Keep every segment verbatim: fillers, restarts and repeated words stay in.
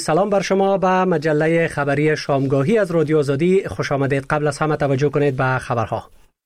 سلام بر شما. به مجله خبری شامگاهی از رادیو آزادی خوش آمدید. قبل از همه توجه کنید به خبرها.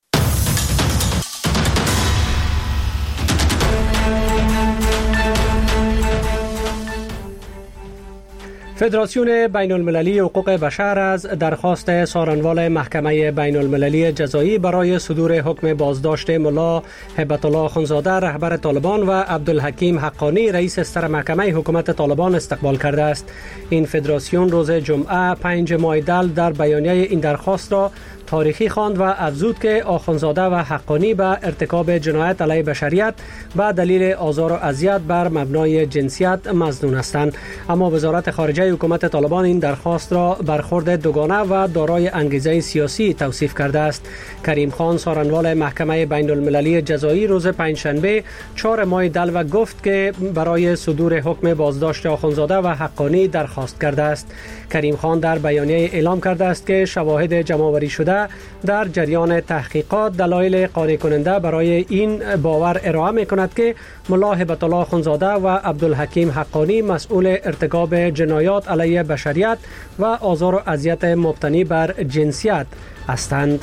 فدراسیون بین المللی حقوق بشر از درخواست سارنوال محکمه بین المللی جزایی برای صدور حکم بازداشت ملا هبت الله اخوندزاده رهبر طالبان و عبدالحکیم حقانی رئیس استر محکمه حکومت طالبان استقبال کرده است. این فدراسیون روز جمعه پنج ماه دل در بیانیه این درخواست را تاریخی خواند و افزود که آخوندزاده و حقانی به ارتکاب جنایت علیه بشریت به دلیل آزار و اذیت بر مبنای جنسیت مظنون هستند. اما وزارت خارجه حکومت طالبان این درخواست را برخورد دوگانه و دارای انگیزه سیاسی توصیف کرده است. کریم خان سارنوال محکمه بین المللی جزایی روز پنجشنبه چهار ماه دل و گفت که برای صدور حکم بازداشت آخوندزاده و حقانی درخواست کرده است. کریم خان در بیانیه اعلام کرده است که شواهد جمع‌آوری شده در جریان تحقیقات دلایل قانع کننده برای این باور ارائه می کند که ملا هبت الله اخوندزاده و عبدالحکیم حقانی مسئول ارتکاب جنایات علیه بشریت و آزار و اذیت مبتنی بر جنسیت هستند.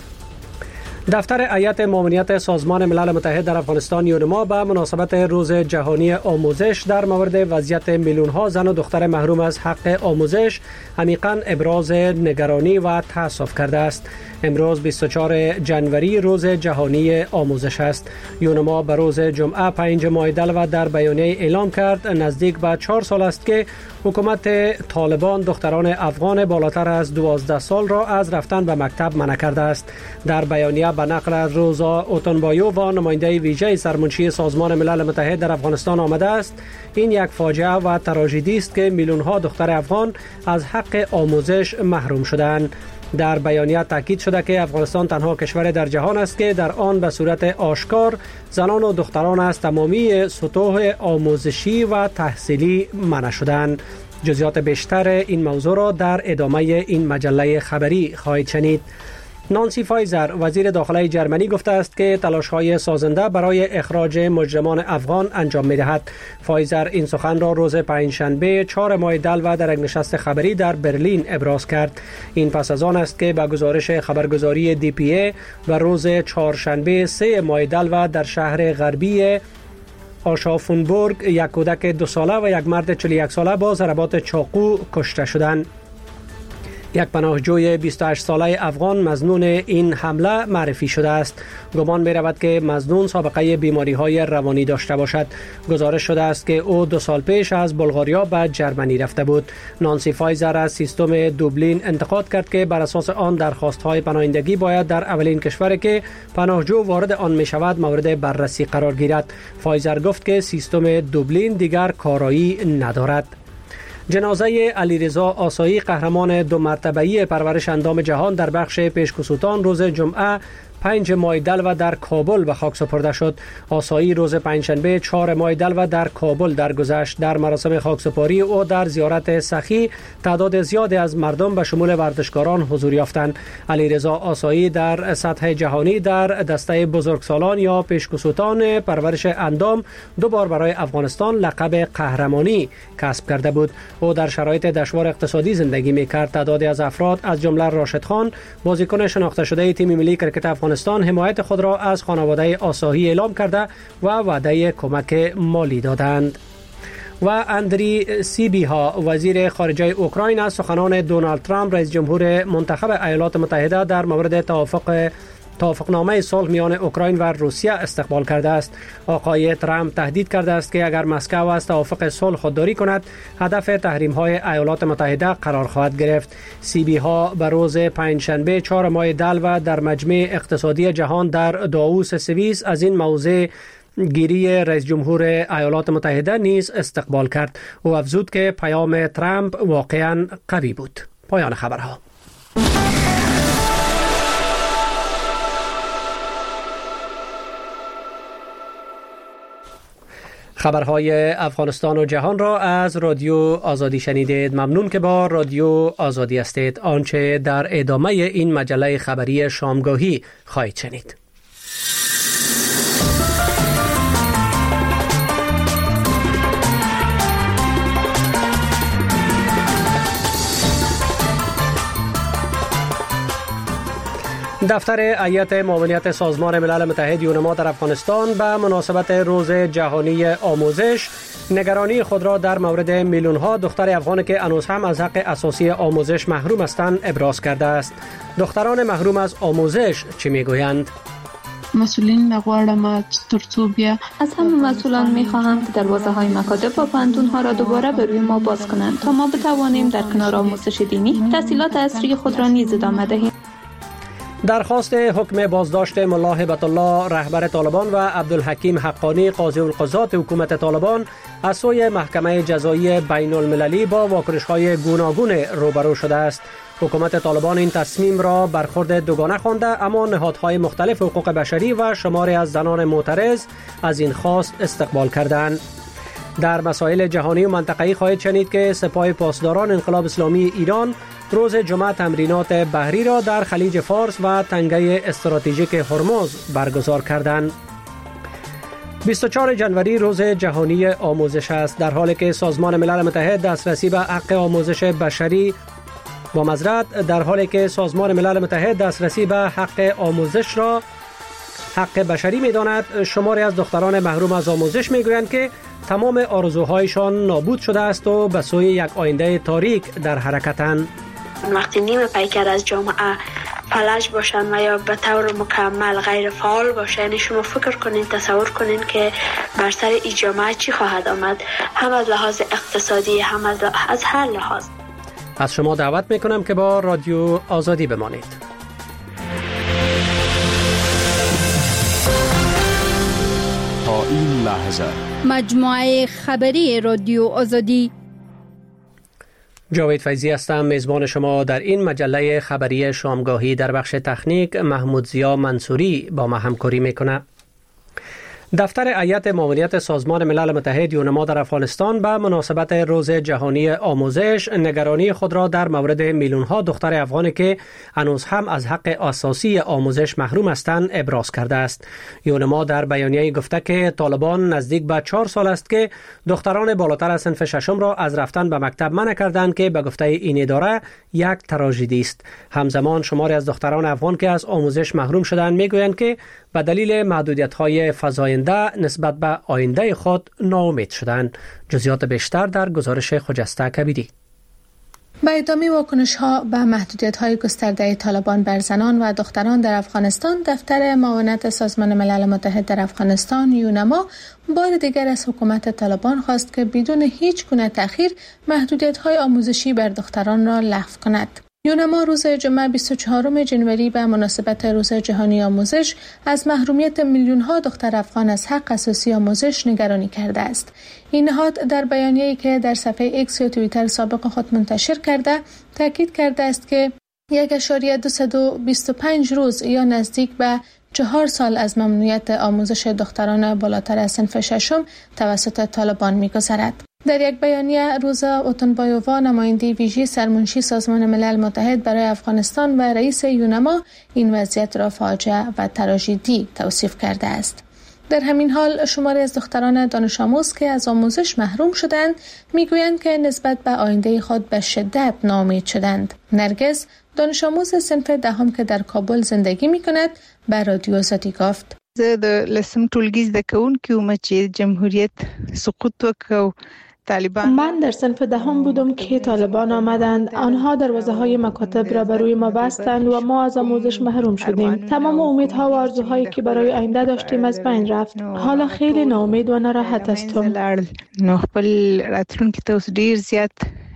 دفتر هیئت ماموریت سازمان ملل متحد در افغانستان یونما به مناسبت روز جهانی آموزش در مورد وضعیت میلیون‌ها زن و دختر محروم از حق آموزش عمیقاً ابراز نگرانی و تأسف کرده است. امروز بیست و چهارم ژانویه روز جهانی آموزش است. یونما به روز جمعه پنج ماه دل و در بیانیه اعلام کرد نزدیک به چهار سال است که حکومت طالبان دختران افغان بالاتر از دوازده سال را از رفتن به مکتب منع کرده است. در بیانیه به نقل از روزا اوتنبایو و نماینده ویژه سرمنشی سازمان ملل متحد در افغانستان آمده است این یک فاجعه و تراژدی است که میلیون‌ها دختر افغان از حق آموزش محروم شدند. در بیانیه تاکید شده که افغانستان تنها کشور در جهان است که در آن به صورت آشکار زنان و دختران از تمامی سطوح آموزشی و تحصیلی منع شدند. جزئیات بیشتر این موضوع را در ادامه این مجله خبری خواهید شنید. نانسی فایزر وزیر داخله جرمنی گفته است که تلاش‌های سازنده برای اخراج مجرمان افغان انجام می‌دهد. فایزر این سخن را روز پنجشنبه چهار ماه دل و در یک نشست خبری در برلین ابراز کرد. این پس از آن است که به گزارش خبرگزاری دی پی ای و روز چهارشنبه سه ماه دل و در شهر غربی آشافونبورگ یک کودک دو ساله و یک مرد چهل و یک ساله با ضربات چاقو کشته شدند. یک پناهجوی بیست و هشت ساله افغان مظنون این حمله معرفی شده است. گمان می رود که مظنون سابقه بیماری های روانی داشته باشد. گزارش شده است که او دو سال پیش از بلغاریا به جرمنی رفته بود. نانسی فایزر از سیستم دوبلین انتقاد کرد که بر اساس آن درخواست های پناهندگی باید در اولین کشوری که پناهجو وارد آن می شود مورد بررسی قرار گیرد. فایزر گفت که سیستم دوبلین دیگر کارایی ندارد. جنازه علیرضا آسایی قهرمان دو مرتبه‌ای پرورش اندام جهان در بخش پیشکسوتان روز جمعه پنج ماه دل و در کابل به خاک سپرده شد. آسایی روز پنجشنبه چهار ماه دل و در کابل درگذشت. در مراسم خاکسپاری او در زیارت سخی تعداد زیادی از مردم به شمول ورزشکاران حضور یافتند. علیرضا آسایی در سطح جهانی در دسته بزرگسالان یا پیشکسوتان پرورش اندام دو بار برای افغانستان لقب قهرمانی کسب کرده بود. او در شرایط دشوار اقتصادی زندگی می‌کرد. تعدادی از افراد از جمله راشد خان بازیکن شناخته شده تیم ملی کرکت افغانستان حمایت خود را از خانواده آسایی اعلام کرده و وعده کمک مالی دادند. و اندری سیبیها وزیر خارجه اوکراین از سخنان دونالد ترامپ رئیس جمهور منتخب ایالات متحده در مورد توافق توافقنامه صلح میان اوکراین و روسیه استقبال کرده است. آقای ترامپ تهدید کرده است که اگر مسکو از توافق صلح خودداری کند هدف تحریم‌های ایالات متحده قرار خواهد گرفت. سیبی ها به روز پنجشنبه چهار ماه دل و در مجمع اقتصادی جهان در داووس سوئیس از این موضوع گیری رئیس جمهور ایالات متحده نیز استقبال کرد. او افزود که پیام ترامپ واقعاً قوی بود. پایان خبرها. خبرهای افغانستان و جهان را از رادیو آزادی شنیدید. ممنون که با رادیو آزادی هستید. آنچه در ادامه این مجله خبری شامگاهی خواهید شنید. دفتر هیئت معاونیت سازمان ملل متحد یونما در افغانستان به مناسبت روز جهانی آموزش نگرانی خود را در مورد میلیون‌ها دختر افغان که هنوز هم از حق اساسی آموزش محروم هستند ابراز کرده است. دختران محروم از آموزش چی میگویند؟ مسئولین نغواړم ترڅو بیا از همه مسئولان میخواهم که دروازه های مکاتب و پوهنتون ها را دوباره به روی ما باز کنند تا ما بتوانیم در کنار آموزش دینی تحصیلات عصری خود را نیز ادامه دهیم. درخواست حکم بازداشت ملا هبت الله رهبر طالبان و عبدالحکیم حقانی قاضی القضات حکومت طالبان از سوی محکمه جزایی بین المللی با واکنش‌های گوناگون روبرو شده است. حکومت طالبان این تصمیم را برخورد دوگانه خوانده، اما نهادهای مختلف حقوق بشری و شماری از زنان معترض از این خواست استقبال کردند. در مسائل جهانی و منطقه‌ای خواهید شنید که سپاه پاسداران انقلاب اسلامی ایران روز جمعه تمرینات بحری را در خلیج فارس و تنگه استراتژیک هرمز برگزار کردند. بیست و چهارم ژانویه روز جهانی آموزش است، در حالی که سازمان ملل متحد دسترسی به حق آموزش بشری با معذرت در حالی که سازمان ملل متحد دسترسی به حق آموزش را حق بشری می‌داند، شماری از دختران محروم از آموزش می‌گویند که تمام آرزوهایشان نابود شده است و به سوی یک آینده تاریک در حرکتند. وقتی نیمه پیکر از جامعه فلج باشن و یا به طور مکمل غیر فعال باشن، یعنی شما فکر کنین، تصور کنین که بر سر این جامعه چی خواهد آمد، هم از لحاظ اقتصادی هم از, از هر لحاظ. از شما دعوت میکنم که با رادیو آزادی بمانید. تا این لحظه مجموعه خبری رادیو آزادی. جاوید فیضی هستم، میزبان شما در این مجله خبری شامگاهی. در بخش تکنیک محمود ضیا منصوری با ما همکاری میکنه. دفتر هیئت معاونیت سازمان ملل متحد یونما در افغانستان به مناسبت روز جهانی آموزش نگرانی خود را در مورد میلیون‌ها دختر افغانی که هنوز هم از حق اساسی آموزش محروم هستند ابراز کرده است. یونما در بیانیه گفته که طالبان نزدیک به چهار سال است که دختران بالاتر از صنف ششم را از رفتن به مکتب منع کردند که به گفته این اداره یک تراژدی است. همزمان شماری از دختران افغان که از آموزش محروم شدند میگویند که به دلیل محدودیت‌های فزاینده نسبت به آینده خود ناامید شدند. جزئیات بیشتر در گزارش خجسته کبیری. با ادامه واکنش‌ها به محدودیت‌های گسترده طالبان بر زنان و دختران در افغانستان، دفتر معاونت سازمان ملل متحد در افغانستان یونما بار دیگر از حکومت طالبان خواست که بدون هیچ گونه تأخیر محدودیت‌های آموزشی بر دختران را لغو کند. یونما روز جمعه بیست و چهارم ژانویه به مناسبت روز جهانی آموزش از محرومیت میلیون‌ها دختر افغان از حق اساسی آموزش نگرانی کرده است. این نهاد در بیانیه‌ای که در صفحه ایکس یا توییتر سابق خود منتشر کرده تاکید کرده است که یک ممیز دویست و بیست و پنج روز یا نزدیک به چهار سال از ممنوعیت آموزش دختران بالاتر از صنف ششم توسط طالبان می‌گذرد. در یک بیانیه، روزا اوتونبایووا نماینده ویژه سرمنشی سازمان ملل متحد برای افغانستان و رئیس یونما این وضعیت را فاجعه و تراژدی توصیف کرده است. در همین حال شماری از دختران دانش آموز که از آموزش محروم شدند میگویند که نسبت به آینده خود به شدت ناامید شدند. نرگس دانش آموز صنف دهم که در کابل زندگی میکند به رادیو آزادی گفت: زه د لسم ټولګي زده کوونکی وم چې جمهوریت سقوط وکړ. من در صنف دهم بودم که طالبان آمدند. آنها دروازه های مکاتب را بر روی ما بستند و ما از آموزش محروم شدیم. تمام امیدها و آرزوهایی که برای آینده داشتیم از بین رفت. حالا خیلی ناامید و ناراحت هستم. نو خپل راتلونکي ته اوس ډیر زیات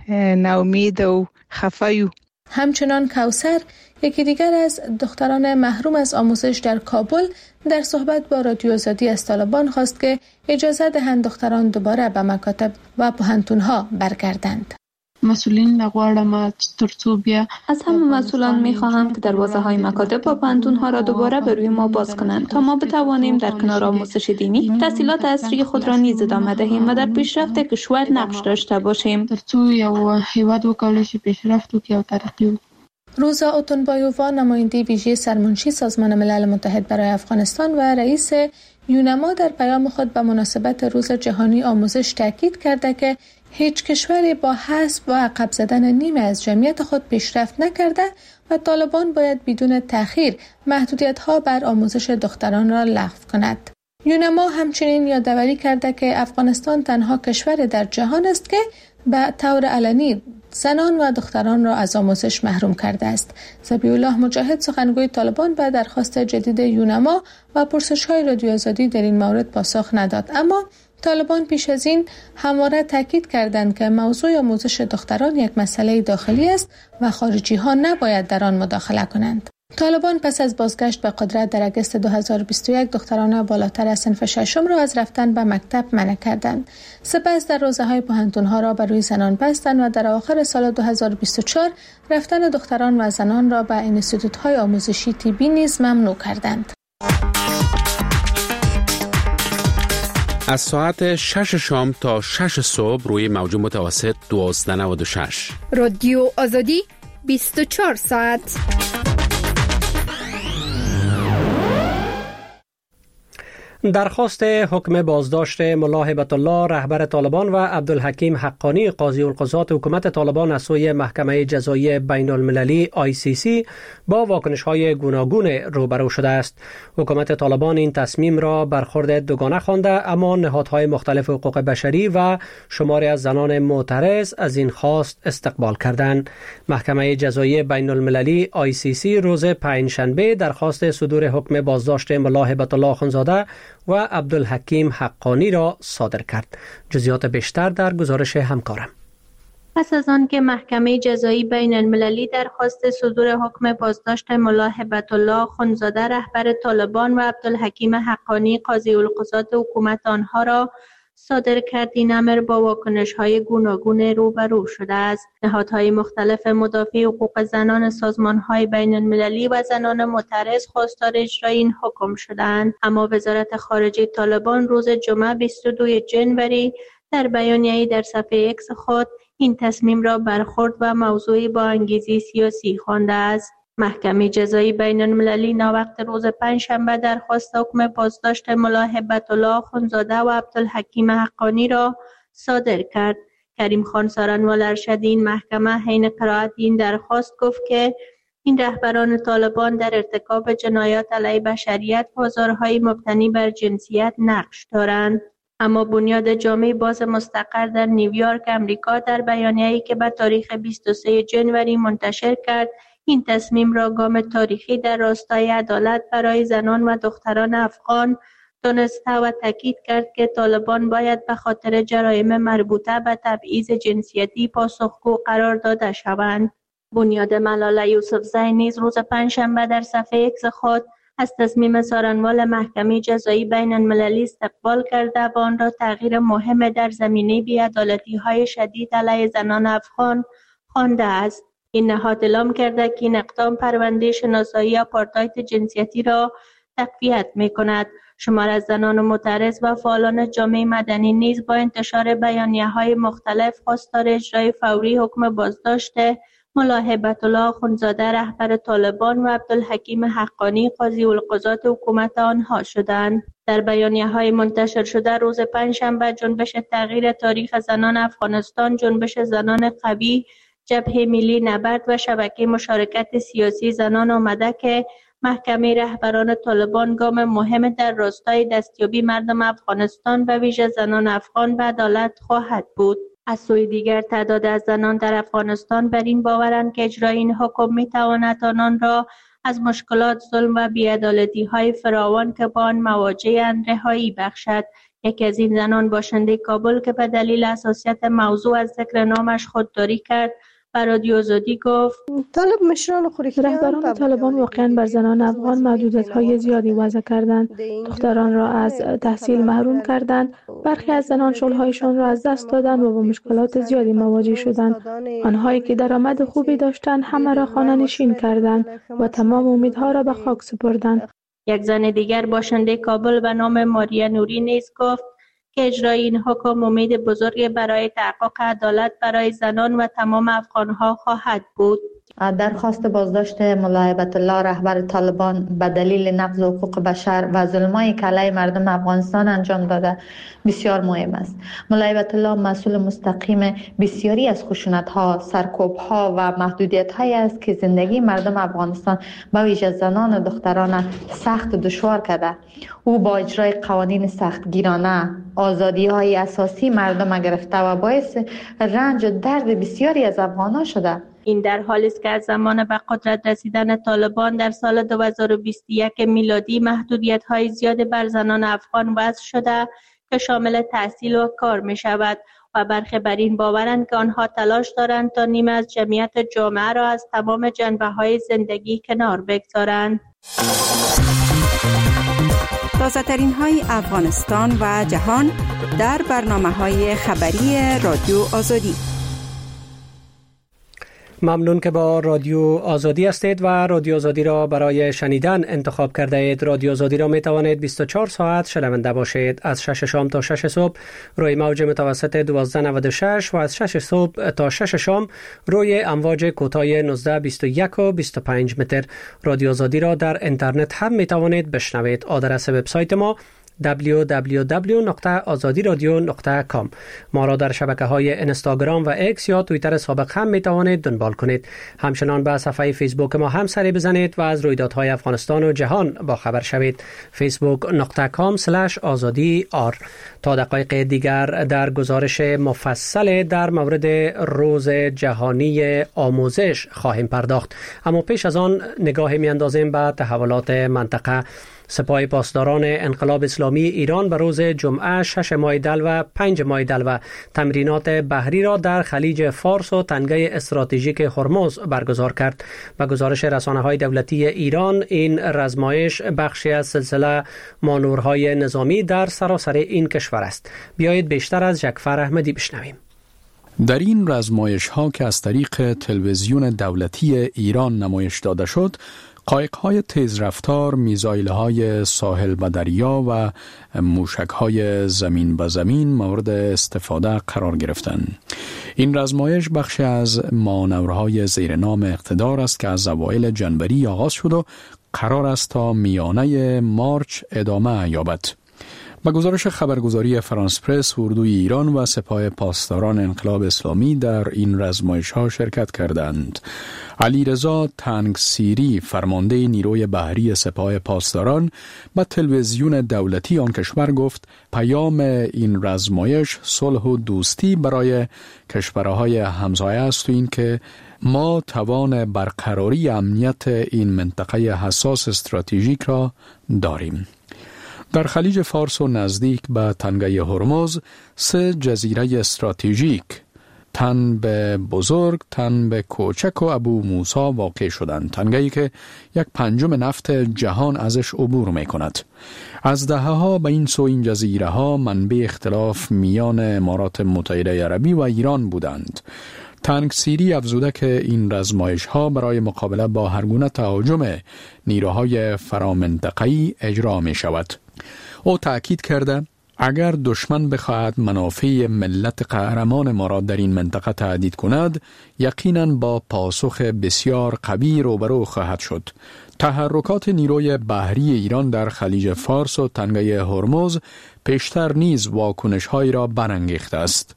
ناامید او خفه یو. همچنان کوثر، یکی دیگر از دختران محروم از آموزش در کابل، در صحبت با رادیو آزادی از طالبان خواست که اجازه دهند دختران دوباره به مکاتب و پوهنتون‌ها برگردند. مسئولین نغواړم ترڅو بیا از همه مسئولان میخواهم که دروازه های مکاتب و پوهنتون‌ها را دوباره به روی ما باز کنند تا ما بتوانیم در کنار آموزش دینی تحصیلات عصری خود را نیز ادامه دهیم و در پیشرفت کشور نقش داشته باشیم. ترڅو یو هیواد وکولای شي پیشرفت وکړي او ترقی وکړي. روزا اوتونبایووا نماینده ویژه سرمنشی سازمان ملل متحد برای افغانستان و رئیس یونما در پیام خود به مناسبت روز جهانی آموزش تاکید کرده که هیچ کشوری با حذف و عقب زدن نیمه از جمعیت خود پیشرفت نکرده و طالبان باید بدون تأخیر محدودیت‌ها بر آموزش دختران را لغو کند. یونما همچنین یادآوری کرده که افغانستان تنها کشور در جهان است که به طور علنی زنان و دختران را از آموزش محروم کرده است. ذبیح الله مجاهد سخنگوی طالبان به درخواست جدید یونما و پرسش‌های رادیو آزادی در این مورد پاسخ نداد، اما طالبان پیش از این همواره تاکید کردند که موضوع آموزش دختران یک مسئله داخلی است و خارجی ها نباید در آن مداخله کنند. طالبان پس از بازگشت به قدرت در اگست دو هزار و بیست و یک دختران بالاتر از صنف ششم را از رفتن به مکتب منع کردند. سپس در روزهای پوهنتون‌ها را بر روی زنان بستند و در آخر سال دو هزار و بیست و چهار رفتن دختران و زنان را به انستیتوت‌های آموزشی طبی نیز ممنوع کردند. از ساعت شش شام تا شش صبح روی موج متوسط دوازده نود و شش. رادیو آزادی بیست و چهار ساعت. درخواست حکم بازداشت ملا هبت الله رهبر طالبان و عبدالحکیم حقانی قاضی القضات حکومت طالبان از سوی محکمه جزایی بین المللی آی سی سی با واکنش‌های گوناگون روبرو شده است. حکومت طالبان این تصمیم را برخورد دوگانه خوانده، اما نهادهای مختلف حقوق بشری و شماری از زنان معترض از این خواست استقبال کردند. محکمه جزایی بین المللی آی سی سی روز پنجشنبه درخواست صدور حکم بازداشت ملا هبت الله اخوندزاده و عبدالحکیم حقانی را صادر کرد. جزئیات بیشتر در گزارش همکارم. پس از آن که محکمه جزایی بین المللی درخواست صدور حکم بازداشت ملا هبت الله اخوندزاده رهبر طالبان و عبدالحکیم حقانی قاضی القضات حکومت آنها را صادر کرد، این امر با واکنش‌های گوناگون روبرو شده است. نهادهای مختلف مدافع حقوق زنان، سازمان‌های بین‌المللی و زنان معترض خواستار اجرای این حکم شدند، اما وزارت خارجه طالبان روز جمعه بیست و دوم ژانویه در بیانیه‌ای در صفحه اکس خود این تصمیم را برخورد و موضوعی با انگیزی سیاسی خوانده است. محکمه جزایی بین المللی ناوقت روز پنجشنبه درخواست حکم بازداشت ملا هبت الله اخوندزاده و عبدالحکیم حقانی را صادر کرد. کریم خان سارنوال ارشد این محکمه حین قرائت این درخواست گفت که این رهبران طالبان در ارتکاب جنایات علیه بشریت و آزارهای مبتنی بر جنسیت نقش دارند. اما بنیاد جامعه باز مستقر در نیویورک امریکا در بیانیه‌ای که به تاریخ بیست و سوم ژانویه منتشر کرد، این تصمیم را گام تاریخی در راستای عدالت برای زنان و دختران افغان دانسته و تاکید کرد که طالبان باید به خاطر جرایم مربوطه به تبعیض جنسیتی پاسخگو قرار داده شوند. بنیاد ملاله یوسفزئی نیز روز پنجشنبه در صفحه اکس خود از تصمیم سارنوال محکمه جزایی بین المللی استقبال کرده و آن را تغییر مهم در زمینه بی‌عدالتی‌های شدید علیه زنان افغان خوانده است. این نهاد اعلام کرده که این اقدام پرونده شناسایی آپارتاید جنسیتی را تقویت می‌کند. شمار از زنان معترض و فعالان جامعه مدنی نیز با انتشار بیانیه‌های مختلف خواستار اجرای فوری حکم بازداشت ملا هبت الله اخوندزاده رهبر طالبان و عبدالحکیم حقانی قاضی القضات حکومت آنها شدند. در بیانیه‌های منتشر شده روز پنجشنبه جنبش تغییر تاریخ زنان افغانستان، جنبش زنان قوی، جبهه ملی نبرد و شبکه مشارکت سیاسی زنان آمده که محکمه رهبران طالبان گام مهم در راستای دستیابی مردم افغانستان و ویژه زنان افغان به عدالت خواهد بود. از سوی دیگر تعداد از زنان در افغانستان بر این باورند که اجرای این حکم می‌تواند آنان را از مشکلات، ظلم و بی‌عدالتی‌های فراوان که با آن مواجه‌اند رهایی بخشد. یکی از این زنان باشنده کابل که به دلیل حساسیت موضوع از ذکر نامش خودداری کرد و رادیو آزادی گفت طالب مشران رهبران طالبان واقعا بر زنان افغان محدودیت‌های زیادی وضع کردند، دختران را از تحصیل محروم کردند، برخی از زنان شغل‌هایشان را از دست دادند و با مشکلات زیادی مواجه شدند. آنهایی که درآمد خوبی داشتند همه را خانه‌نشین کردند و تمام امیدها را به خاک سپردند. یک زن دیگر باشنده کابل به نام ماریا نوری نیز گفت که اجرای این حکم امید بزرگی برای تحقق عدالت برای زنان و تمام افغانها خواهد بود. درخواست بازداشت ملا هیبت الله رهبر طالبان به دلیل نقض حقوق بشر و ظلمایی که علیه مردم افغانستان انجام داده بسیار مهم است. ملا هیبت الله مسئول مستقیم بسیاری از خشونت‌ها، سرکوب‌ها و محدودیت‌هایی است که زندگی مردم افغانستان به ویژه زنان و دختران سخت دشوار کرده. او با اجرای قوانین سختگیرانه آزادی‌های اساسی مردم گرفته و باعث رنج و درد بسیاری از افغانان شده. این در حالی است که از زمان به قدرت رسیدن طالبان در سال دو هزار و بیست و یک میلادی محدودیت‌های زیادی بر زنان افغان وضع شده که شامل تحصیل و کار می شود و برخی بر این باورند که آنها تلاش دارند تا نیمه از جمعیت جامعه را از تمام جنبه‌های زندگی کنار بگذارند. تازه ترین های افغانستان و جهان در برنامه های خبری رادیو آزادی. ممنون که با رادیو آزادی هستید و رادیو آزادی را برای شنیدن انتخاب کرده اید. رادیو آزادی را می توانید بیست و چهار ساعت شنونده باشید. از شش شام تا شش صبح روی موج متوسط دوازده نود و شش و از شش صبح تا شش شام روی امواج کوتاه نوزده بیست و یک و بیست و پنج متر. رادیو آزادی را در اینترنت هم می توانید بشنوید. آدرس وبسایت ما دبلیو دبلیو دبلیو نقطه آزادی رادیو نقطه کام. ما را در شبکه‌های اینستاگرام و ایکس یا توییتر سابق هم می توانید دنبال کنید. همچنان به صفحه فیسبوک ما هم سری بزنید و از رویدادهای افغانستان و جهان با خبر شوید. فیسبوک نقطه کام اسلش آزادی آر. تا دقایق دیگر در گزارش مفصل در مورد روز جهانی آموزش خواهیم پرداخت، اما پیش از آن نگاهی می اندازیم به تحولات منطقه. سپاه پاسداران انقلاب اسلامی ایران به روز جمعه شش ماه دل و پنج ماه دل و تمرینات بحری را در خلیج فارس و تنگه استراتژیک هرمز برگزار کرد. به گزارش رسانه‌های دولتی ایران، این رزمایش بخشی از سلسله مانورهای نظامی در سراسر این کشور است. بیایید بیشتر از جعفر احمدی بشنویم. در این رزمایش ها که از طریق تلویزیون دولتی ایران نمایش داده شد، قایق‌های تیزرفتار، میزایل‌های ساحل به دریا و موشک‌های زمین به زمین مورد استفاده قرار گرفتند. این رزمایش بخشی از مانورهای زیر نام اقتدار است که از اوایل جنوری آغاز شد و قرار است تا میانه مارچ ادامه یابد. با گزارش خبرگزاری فرانس پرس، اردوی ایران و سپاه پاسداران انقلاب اسلامی در این رزمایش ها شرکت کردند. علیرضا تنگسیری، فرمانده نیروی بحری سپاه پاسداران، با تلویزیون دولتی آن کشور گفت پیام این رزمایش صلح و دوستی برای کشورهای همسایه است و این که ما توان برقراری امنیت این منطقه حساس استراتژیک را داریم. در خلیج فارس و نزدیک به تنگه هرمز سه جزیره استراتژیک تن به بزرگ، تن به کوچک و ابو موسی واقع شدند. تنگه‌ای که یک پنجم نفت جهان ازش عبور می کند. از دهه‌ها به این سو این جزیره ها منبع اختلاف میان امارات متحده عربی و ایران بودند. تنگسیری افزوده که این رزمایش ها برای مقابله با هر گونه تهاجم نیروهای فرامنطقه‌ای اجرا می شود. او تأکید کرده اگر دشمن بخواهد منافع ملت قهرمان ما را در این منطقه تهدید کند، یقیناً با پاسخ بسیار قوی روبرو خواهد شد. تحرکات نیروی بحری ایران در خلیج فارس و تنگه هرمز پیشتر نیز واکنش‌هایی را برانگیخته است.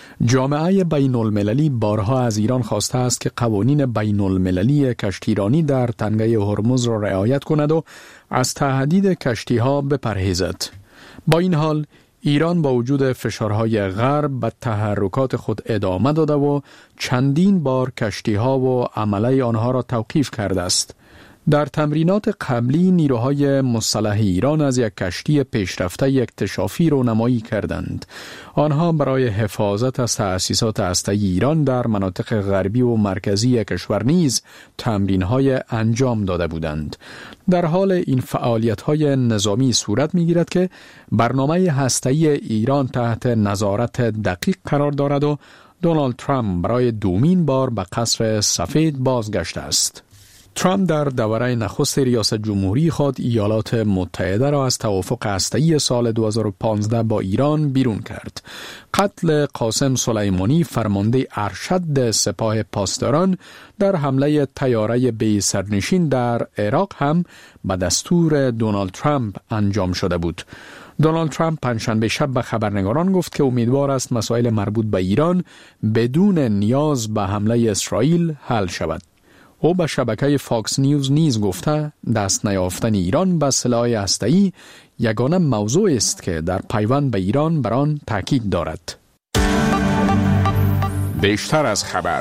جامعه بین المللی بارها از ایران خواسته است که قوانین بین المللی کشتیرانی در تنگه هرمز را رعایت کند و از تهدید کشتی‌ها بپرهیزد. با این حال ایران با وجود فشارهای غرب به تحرکات خود ادامه داده و چندین بار کشتی‌ها و عمله آنها را توقیف کرده است. در تمرینات قبلی نیروهای مسلح ایران از یک کشتی پیشرفته اکتشافی رونمایی کردند. آنها برای حفاظت از تأسیسات هسته‌ای ایران در مناطق غربی و مرکزی کشور نیز تمرین‌های انجام داده بودند. در حال این فعالیت‌های نظامی صورت می‌گیرد که برنامه هسته‌ای ایران تحت نظارت دقیق قرار دارد و دونالد ترامپ برای دومین بار به قصر سفید بازگشته است. ترامپ در دوره نخست ریاست جمهوری خود ایالات متحده را از توافق هسته‌ای سال دو هزار و پانزده با ایران بیرون کرد. قتل قاسم سلیمانی فرمانده ارشد سپاه پاسداران در حمله طیاره بی سرنشین در عراق هم به دستور دونالد ترامپ انجام شده بود. دونالد ترامپ پنجشنبه شب به خبرنگاران گفت که امیدوار است مسائل مربوط به ایران بدون نیاز به حمله اسرائیل حل شود. او به شبکه فاکس نیوز نیز گفته دست نیافتن ایران به سلاح هسته‌ای یگانه موضوع است که در پیوند به ایران بر آن تاکید دارد. بیشتر از خبر.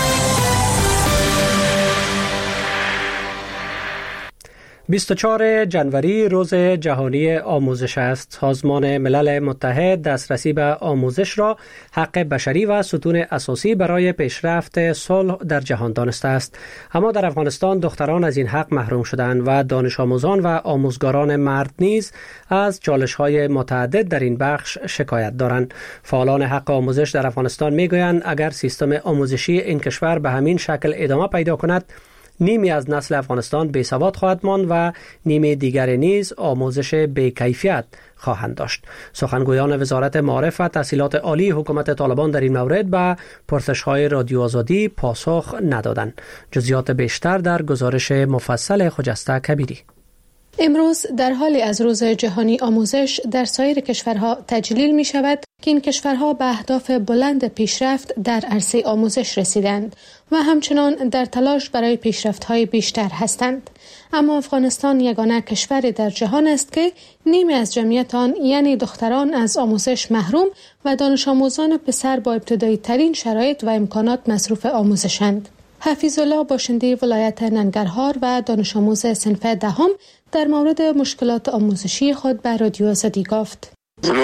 بیست و چهارم ژانویه روز جهانی آموزش است. سازمان ملل متحد دسترسی به آموزش را حق بشری و ستون اساسی برای پیشرفت صلح در جهان دانسته است. اما در افغانستان دختران از این حق محروم شدند و دانش آموزان و آموزگاران مرد نیز از چالش‌های متعدد در این بخش شکایت دارند. فعالان حق آموزش در افغانستان می‌گویند اگر سیستم آموزشی این کشور به همین شکل ادامه پیدا کند، نیمی از نسل افغانستان بی سواد خواهد ماند و نیمی دیگر نیز آموزش بی کیفیت خواهند داشت. سخنگویان وزارت معارف و تحصیلات عالی حکومت طالبان در این مورد به پرسش‌های رادیو آزادی پاسخ ندادند. جزئیات بیشتر در گزارش مفصل خجسته کبیری. امروز در حالی از روز جهانی آموزش در سایر کشورها تجلیل می شود که این کشورها به اهداف بلند پیشرفت در عرصه آموزش رسیدند و همچنان در تلاش برای پیشرفت‌های بیشتر هستند. اما افغانستان یگانه کشوری در جهان است که نیمی از جمعیت آن یعنی دختران از آموزش محروم و دانش آموزان پسر با ابتدایی ترین شرایط و امکانات مصروف آموزشند. حفیظ الله باشنده ولایت ننگرهار و دانش آموز صنف دهم در مورد مشکلات آموزشی خود به رادیو آزادی گفت.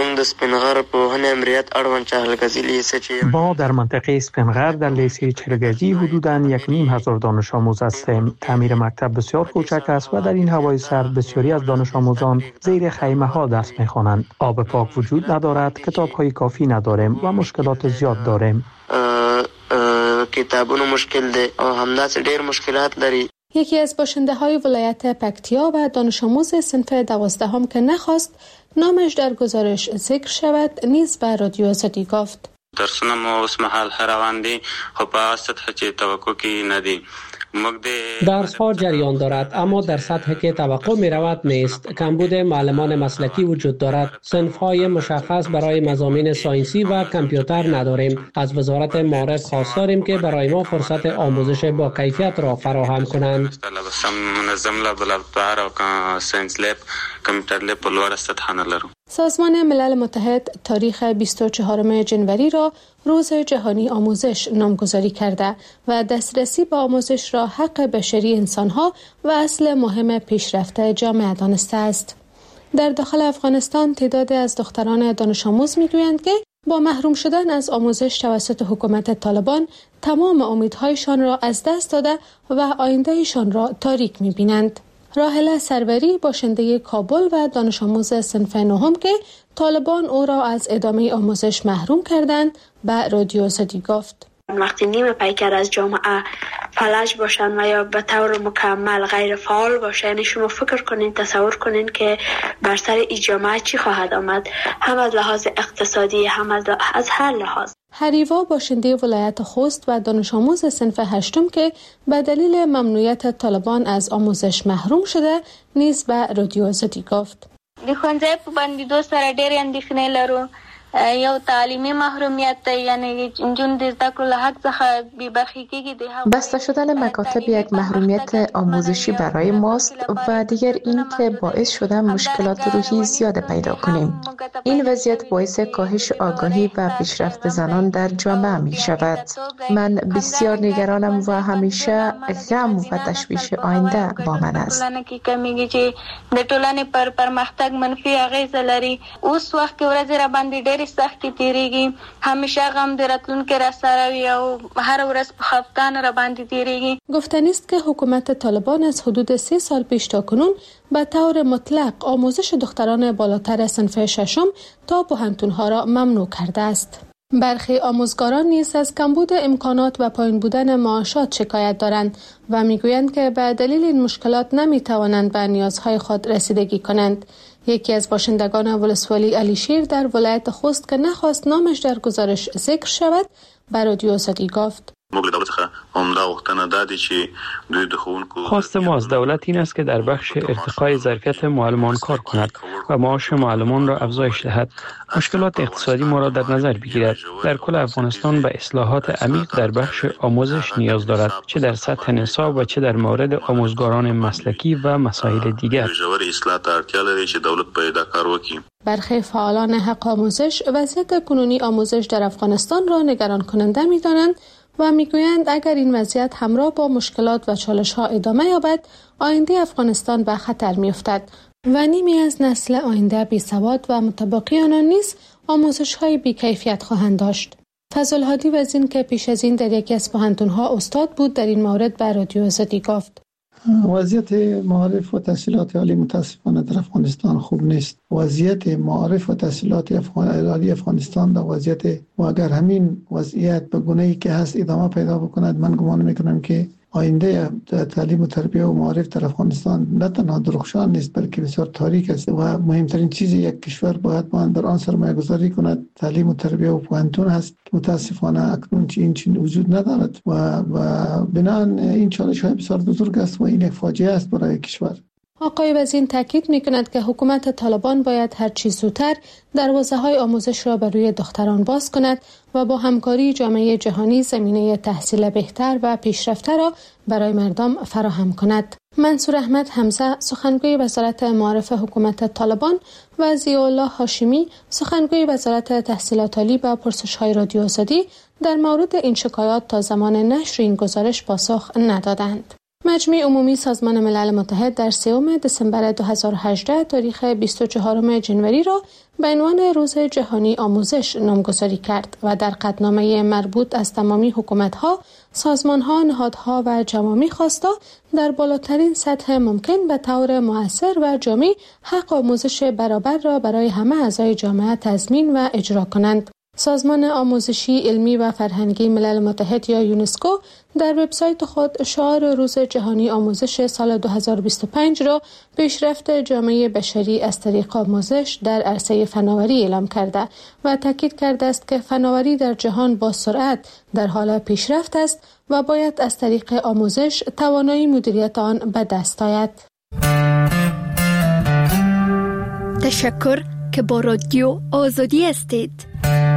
ما در منطقه سپنغر در لیسه چرگجی حدوداً یک نیم هزار دانش آموز هستیم. تعمیر مکتب بسیار کوچک است و در این هوای سرد بسیاری از دانش آموزان زیر خیمه ها درس می‌خوانند. آب پاک وجود ندارد، کتاب های کافی نداریم و مشکلات زیاد داریم. کتابونو مشکل ده او همداسې ډېر مشکلات لري. یکی از باشنده های ولایت پکتیا و دانش آموز صنف دوازدهم که نخواست نامش در گزارش ذکر شود نیز به رادیو آزادی گفت. درسونه مو اوس مهال روان دي خو په سطح چې توقع کې نه دي. درس ها جریان دارد اما در سطحی که توقع می رود نیست. کمبود معلمان مسلکی وجود دارد. صنف های مشخص برای مضامین ساینسی و کامپیوتر نداریم. از وزارت معارف خواست داریم که برای ما فرصت آموزش با کیفیت را فراهم کنند. سازمان ملل متحد تاریخ بیست و چهارم ژانویه را روز جهانی آموزش نامگذاری کرده و دسترسی به آموزش را حق بشری انسانها و اصل مهم پیشرفت جامعه دانسته است. در داخل افغانستان تعدادی از دختران دانش آموز میگویند که با محروم شدن از آموزش توسط حکومت طالبان تمام امیدهایشان را از دست داده و آیندهشان را تاریک میبینند. راحله سروری باشنده کابل و دانش آموز صنف نهم که طالبان او را از ادامه آموزش محروم کردند به رادیو آزادی گفت. وقتی نیمه پیکر از جامعه فلج باشن و یا به طور مکمل غیر فعال باشن، یعنی شما فکر کنین، تصور کنین که بر سر این جامعه چی خواهد آمد، هم از لحاظ اقتصادی هم از, از هر لحاظ. حریوا باشنده ولایت خوست و دانش آموز صنف هشتم که به دلیل ممنوعیت طالبان از آموزش محروم شده نیز به رادیو آزادی گفت. د ښوونځي په بندېدو سره ډېرې اندېښنې لرو. یو تعلیمي محرومیت دی، یعنی نجونې د زده کړو له حق څخه بېبرخې کېږي. بسته شدن مکاتب یک محرومیت آموزشی برای ماست و دیگر این که باعث شده مشکلات روحی زیاد پیدا کنیم. این وضعیت باعث کاهش آگاهی و پیشرفت زنان در جامعه می شود. من بسیار نگرانم و همیشه غم و تشویش آینده با من است. کمیږي چې د ټولنې پر پرمختګ منفي اغیزه لري. اوس وخت کې ورځې را باندې سختی تیریږي، همیشه غم د راتلونکي را سره وي او هر ورځ په خفګان را باندې تیریږي. گفتنی است که حکومت طالبان از حدود سه سال پیش تا کنون به طور مطلق آموزش دختران بالاتر صنف ششم تا پوهنتون‌ها را ممنوع کرده است. برخی آموزگاران نیز از کمبود امکانات و پایین بودن معاشات شکایت دارند و میگویند که به دلیل این مشکلات نمیتوانند به نیازهای خود رسیدگی کنند. یکی از باشندگان ولسوالی علیشیر در ولایت خوست که نخواست نامش در گزارش ذکر شود، به رادیو آزادی گفت: خواست ما از دولت این است که در بخش ارتقای ظرفیت معلمان کار کند و معاش معلمان را افزایش دهد. مشکلات اقتصادی ما را در نظر بگیرد. در کل افغانستان به اصلاحات عمیق در بخش آموزش نیاز دارد، چه در سطح نصاب و چه در مورد آموزگاران مسلکی و مسائل دیگر. برخی فعالان حق آموزش وضعیت کنونی آموزش در افغانستان را نگران کننده می‌دانند و میگویند اگر این وضعیت همراه با مشکلات و چالش‌ها ادامه یابد، آینده افغانستان به خطر می‌افتد و نیمی از نسل آینده بی‌سواد و متبقی آنان نیز آموزش‌های بی‌کیفیت خواهند داشت. فضل هادی وزین که پیش از این در یکی از پوهنتون‌ها استاد بود، در این مورد به رادیو آزادی گفت: وضعیت معارف و تحصیلات عالی متاسفانه در افغانستان خوب نیست. وضعیت معارف و تحصیلات عالی افغانستان در وضعیت و اگر همین وضعیت به گونه‌ای که هست ادامه پیدا بکند، من گمان میکنم که آینده تعلیم و تربیت و معارف در افغانستان نه تنها درخشان نیست بلکه بسیار تاریک است و مهمترین چیز یک کشور باید باید در آن سرمایه گذاری کند تعلیم و تربیت و پوهنتون هست. متاسفانه اکنون این چیز وجود ندارد و و بنابراین این چالش های بسیار بزرگ است و این یک فاجعه است برای کشور. آقای وزین تاکید می‌کند که حکومت طالبان باید هر چه زودتر دروازه‌های آموزش را بر روی دختران باز کند و با همکاری جامعه جهانی زمینه تحصیل بهتر و پیشرفته را برای مردم فراهم کند. منصور احمد حمزه، سخنگوی وزارت معارف حکومت طالبان، و ضیاءالله هاشمی، سخنگوی وزارت تحصیلات عالی، به پرسش‌های رادیو آزادی در مورد این شکایات تا زمان نشر این گزارش پاسخ ندادند. مجمع عمومی سازمان ملل متحد در سوم دسامبر دو هزار و هجده تاریخ بیست و چهارم جنوری را به عنوان روز جهانی آموزش نامگذاری کرد و در قطعنامه مربوط از تمامی حکومت‌ها، سازمان‌ها، نهادها و جوامع خواستا در بالاترین سطح ممکن به طور مؤثر و جامع حق آموزش برابر را برای همه اعضای جامعه تضمین و اجرا کنند. سازمان آموزشی، علمی و فرهنگی ملل متحد یا یونسکو در وبسایت خود شعار روز جهانی آموزش سال دو هزار و بیست و پنج را پیشرفت جامعه بشری از طریق آموزش در عرصه فناوری اعلام کرده و تاکید کرده است که فناوری در جهان با سرعت در حال پیشرفت است و باید از طریق آموزش توانایی مدیریت آن به دست آید. تشکر که با رادیو آزادی هستید.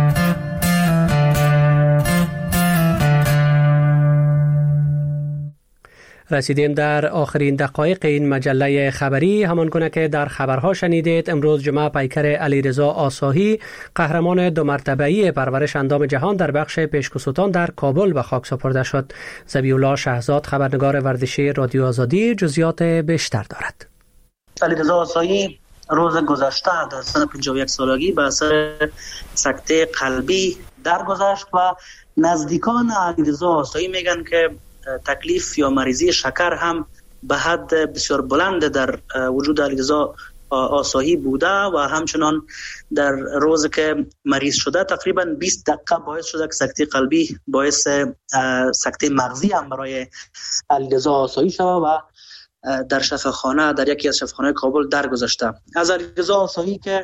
رسیدیم در آخرین دقایق این مجله خبری. همان گونه که در خبرها شنیدید، امروز جمعه پیکر علیرضا آساهی، قهرمان دو مرتبه‌ای پرورش اندام جهان در بخش پیشکسوتان در کابل به خاک سپرده شد. ذبیح‌الله شهزاد، خبرنگار ورزشی رادیو آزادی، جزئیات بیشتر دارد. علیرضا آساهی روز گذشته در سن پنجاه و یک سالگی به اثر سکته قلبی درگذشت و نزدیکان علیرضا آساهی میگن که تکلیف یا مریضی شکر هم به حد بسیار بلند در وجود علیرضا آساهی بوده و همچنان در روز که مریض شده تقریبا بیست دقیقه باعث شده که سکته قلبی باعث سکته مغزی هم برای علیرضا آساهی شده و در شفاخانه در یکی از شفاخانه‌های کابل درگذشته. از علیرضا آساهی که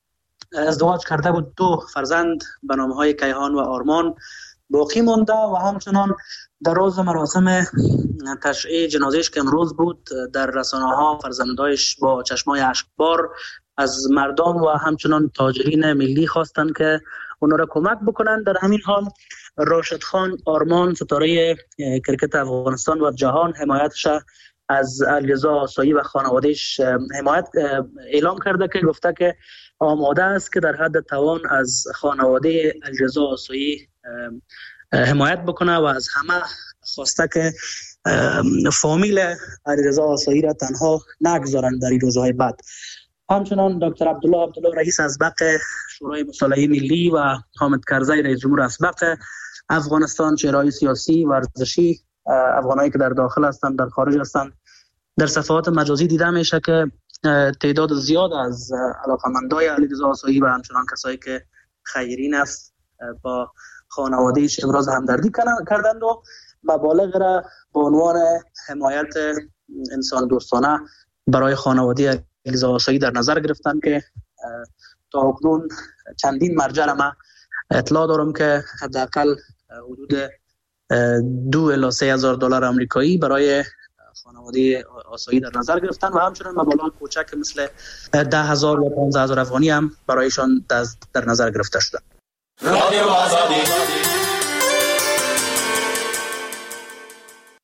ازدواج کرده بود، دو فرزند به نام‌های کیهان و آرمان باقی مانده و همچنان در روز مراسم تشییع جنازهش که امروز بود در رسانه‌ها فرزندایش با چشمای اشکبار از مردم و همچنان تاجرین ملی خواستند که اونا را کمک بکنند. در همین حال راشد خان آرمان، ستاره کرکت افغانستان و جهان، حمایتش از علیرضا آساهی و خانوادهش حمایت اعلام کرده که گفته که آماده است که در حد توان از خانواده علیرضا آساهی حمایت بکنه و از همه خواسته که فامیل علیرضا آساهی را تنها نگذارند در این روزهای بعد. همچنان دکتر عبدالله عبدالله رئیس اسبق شورای مصالحه ملی و حامد کرزی رئیس جمهور اسبق افغانستان، چهره‌های سیاسی و ورزشی افغانایی که در داخل هستند در خارج هستند در صفحات مجازی دیده میشه که تعداد زیاد از علاقمندای علیرضا آساهی و همچنان کسایی که خیرین است با خانواده ایش ابراز همدردی کردند و مبالغ را به عنوان حمایت انسان دوستانه برای خانواده علیزاده آسایی در نظر گرفتند که تا اکنون چندین مرجع را من اطلاع دارم که حداقل حدود دو الی سه هزار دلار آمریکایی برای خانواده آسایی در نظر گرفتن و همچنین مبالغ کوچک مثل ده هزار و پانزده هزار افغانی هم برایشان در نظر گرفته شده.